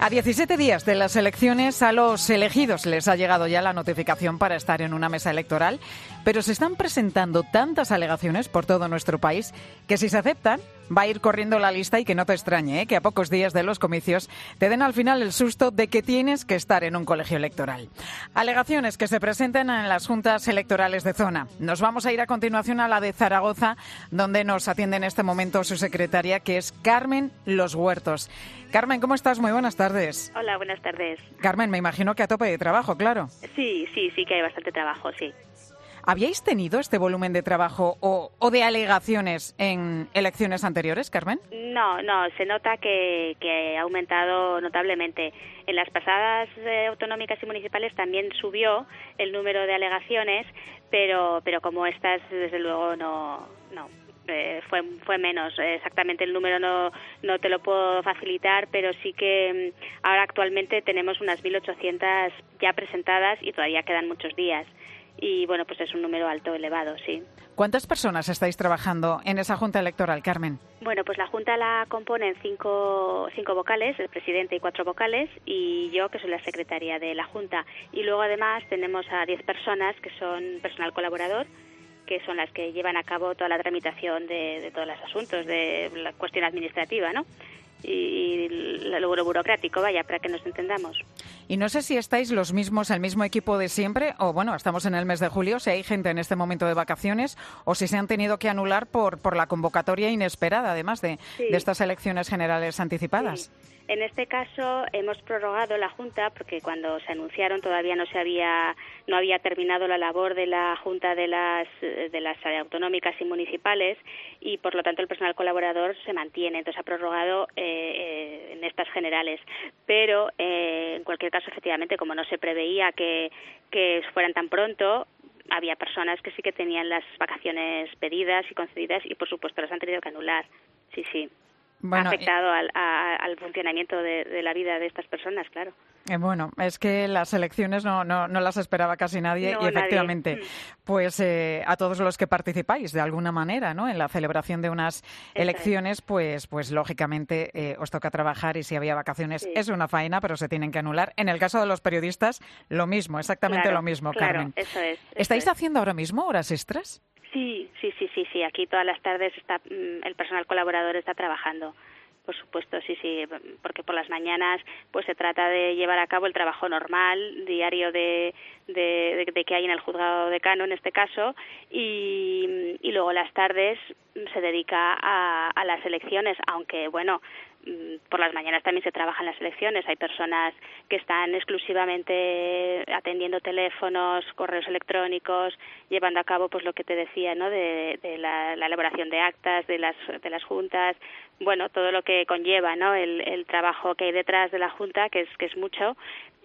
A 17 días de las elecciones, a los elegidos les ha llegado ya la notificación para estar en una mesa electoral, pero se están presentando tantas alegaciones por todo nuestro país que si se aceptan va a ir corriendo la lista y que no te extrañe, que a pocos días de los comicios te den al final el susto de que tienes que estar en un colegio electoral. Alegaciones que se presentan en las juntas electorales de zona. Nos vamos a ir a continuación a la de Zaragoza, donde nos atiende en este momento su secretaria, que es Carmen Los Huertos. Carmen, ¿cómo estás? Muy buenas tardes. Hola, buenas tardes. Carmen, me imagino que a tope de trabajo, claro. Sí que hay bastante trabajo, sí. ¿Habíais tenido este volumen de trabajo o de alegaciones en elecciones anteriores, Carmen? No, se nota que ha aumentado notablemente. En las pasadas autonómicas y municipales también subió el número de alegaciones, pero como estas, desde luego, no. Fue menos. Exactamente el número no te lo puedo facilitar, pero sí que ahora actualmente tenemos unas 1.800 ya presentadas y todavía quedan muchos días. Y bueno, pues es un número alto, elevado, sí. ¿Cuántas personas estáis trabajando en esa Junta Electoral, Carmen? Bueno, pues la Junta la componen cinco vocales, el presidente y 4 vocales, y yo, que soy la secretaria de la Junta. Y luego además tenemos a 10 personas que son personal colaborador, que son las que llevan a cabo toda la tramitación de todos los asuntos, de la cuestión administrativa, ¿no? Y lo burocrático, vaya, para que nos entendamos. Y no sé si estáis el mismo equipo de siempre, o bueno, estamos en el mes de julio, si hay gente en este momento de vacaciones, o si se han tenido que anular por la convocatoria inesperada, además de estas elecciones generales anticipadas. Sí. En este caso hemos prorrogado la Junta porque cuando se anunciaron todavía no había terminado la labor de la Junta de las autonómicas y municipales, y por lo tanto el personal colaborador se mantiene, entonces ha prorrogado en estas generales. Pero en cualquier caso, efectivamente, como no se preveía que fueran tan pronto, había personas que sí que tenían las vacaciones pedidas y concedidas y por supuesto las han tenido que anular. Sí. Bueno, ha afectado al funcionamiento de la vida de estas personas, claro. Bueno, es que las elecciones no las esperaba casi nadie y efectivamente, pues a todos los que participáis de alguna manera, ¿no? En la celebración de unas elecciones, pues lógicamente os toca trabajar y si había vacaciones es una faena, pero se tienen que anular. En el caso de los periodistas, lo mismo, exactamente lo mismo, Carmen. Claro, eso es. ¿Estáis haciendo ahora mismo horas extras? Sí. Aquí todas las tardes el personal colaborador está trabajando. Por supuesto, sí, porque por las mañanas pues se trata de llevar a cabo el trabajo normal, diario de que hay en el juzgado decano en este caso, y luego las tardes se dedica a las elecciones, aunque bueno, por las mañanas también se trabaja en las elecciones. Hay personas que están exclusivamente atendiendo teléfonos, correos electrónicos, llevando a cabo pues lo que te decía, ¿no? de la elaboración de actas de las juntas, bueno, todo lo que conlleva, ¿no? el trabajo que hay detrás de la junta, que es mucho,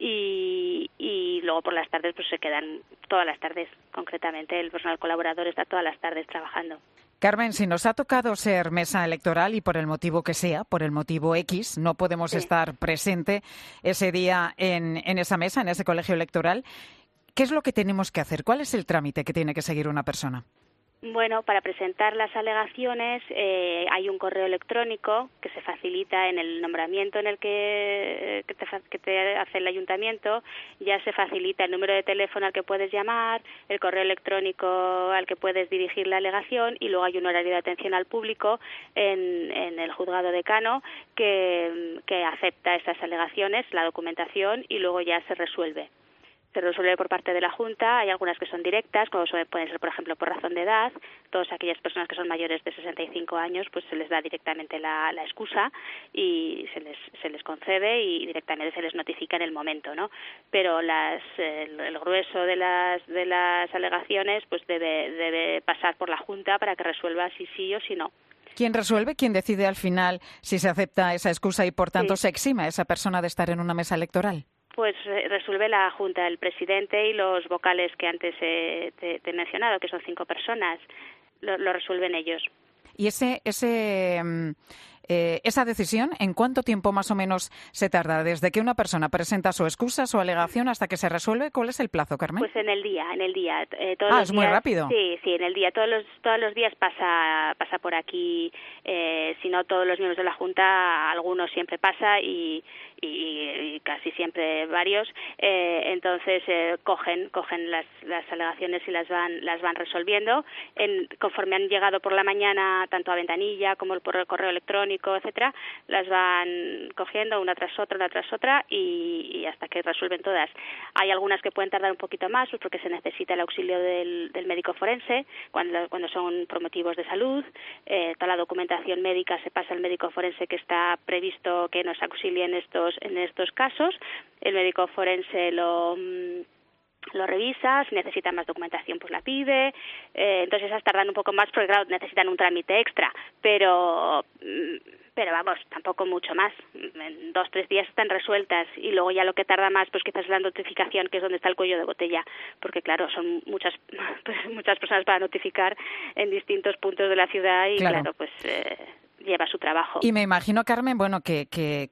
y luego por las tardes pues se quedan todas las tardes, concretamente el personal colaborador está todas las tardes trabajando. Carmen, si nos ha tocado ser mesa electoral y por el motivo que sea, por el motivo X, no podemos estar presente ese día en esa mesa, en ese colegio electoral, ¿qué es lo que tenemos que hacer? ¿Cuál es el trámite que tiene que seguir una persona? Bueno, para presentar las alegaciones hay un correo electrónico que se facilita en el nombramiento en el que te hace el ayuntamiento. Ya se facilita el número de teléfono al que puedes llamar, el correo electrónico al que puedes dirigir la alegación, y luego hay un horario de atención al público en el juzgado decano que acepta esas alegaciones, la documentación, y luego ya se resuelve. Se resuelve por parte de la Junta. Hay algunas que son directas, como pueden ser, por ejemplo, por razón de edad. Todas aquellas personas que son mayores de 65 años, pues se les da directamente la excusa y se les concede y directamente se les notifica en el momento, ¿no? Pero el grueso de las alegaciones pues debe pasar por la Junta para que resuelva si sí o si no. ¿Quién resuelve? ¿Quién decide al final si se acepta esa excusa y, por tanto, se exime a esa persona de estar en una mesa electoral? Pues resuelve la Junta, el presidente y los vocales que antes te he mencionado, que son 5 personas, lo resuelven ellos. Y esa decisión, ¿en cuánto tiempo más o menos se tarda? Desde que una persona presenta su excusa, su alegación, hasta que se resuelve, ¿cuál es el plazo, Carmen? Pues en el día. Es muy rápido. Sí, en el día. Todos los días pasa por aquí. Si no todos los miembros de la Junta, algunos siempre pasa y casi siempre varios. Entonces cogen las alegaciones y las van resolviendo. Conforme han llegado por la mañana, tanto a ventanilla como por el correo electrónico, etcétera, las van cogiendo una tras otra y hasta que resuelven todas. Hay algunas que pueden tardar un poquito más, pues porque se necesita el auxilio del médico forense cuando son por motivos de salud. Toda la documentación médica se pasa al médico forense que está previsto que nos auxilie en estos casos. El médico forense lo revisa, si necesita más documentación pues la pide, entonces esas tardan un poco más porque claro, necesitan un trámite extra, pero vamos, tampoco mucho más, en 2-3 días están resueltas y luego ya lo que tarda más pues quizás es la notificación, que es donde está el cuello de botella, porque claro, son muchas personas para notificar en distintos puntos de la ciudad y claro pues lleva su trabajo. Y me imagino, Carmen, bueno, que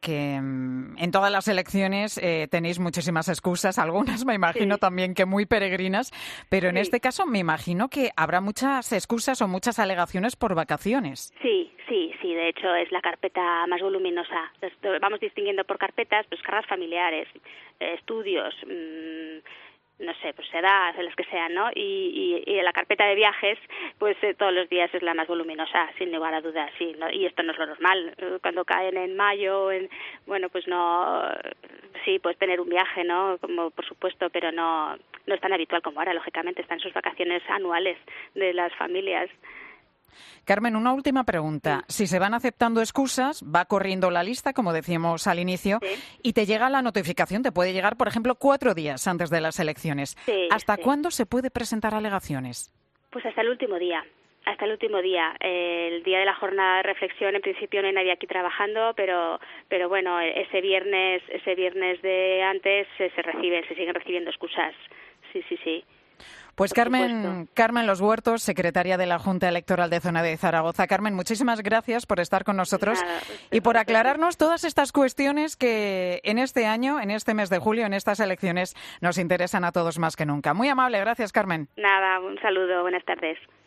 en todas las elecciones tenéis muchísimas excusas, algunas me imagino también que muy peregrinas, pero en este caso me imagino que habrá muchas excusas o muchas alegaciones por vacaciones. Sí, de hecho es la carpeta más voluminosa. Vamos distinguiendo por carpetas, pues cargas familiares, estudios, no sé, pues edad, las que sean, ¿no? Y la carpeta de viajes, pues todos los días es la más voluminosa, sin lugar a dudas, sí, ¿no? Y esto no es lo normal. Cuando caen en mayo, bueno, pues no, sí, pues tener un viaje, ¿no? Como por supuesto, pero no es tan habitual como ahora, lógicamente, están sus vacaciones anuales de las familias. Carmen, una última pregunta. Si se van aceptando excusas, va corriendo la lista, como decíamos al inicio, y te llega la notificación, te puede llegar, por ejemplo, 4 días antes de las elecciones. ¿Hasta cuándo se puede presentar alegaciones? Pues hasta el último día. El día de la jornada de reflexión, en principio no hay nadie aquí trabajando, pero bueno, ese viernes de antes se siguen recibiendo excusas. Sí. Pues Carmen Los Huertos, secretaria de la Junta Electoral de Zona de Zaragoza. Carmen, muchísimas gracias por estar con nosotros y por aclararnos todas estas cuestiones que en este año, en este mes de julio, en estas elecciones, nos interesan a todos más que nunca. Muy amable, gracias, Carmen. Nada, un saludo, buenas tardes.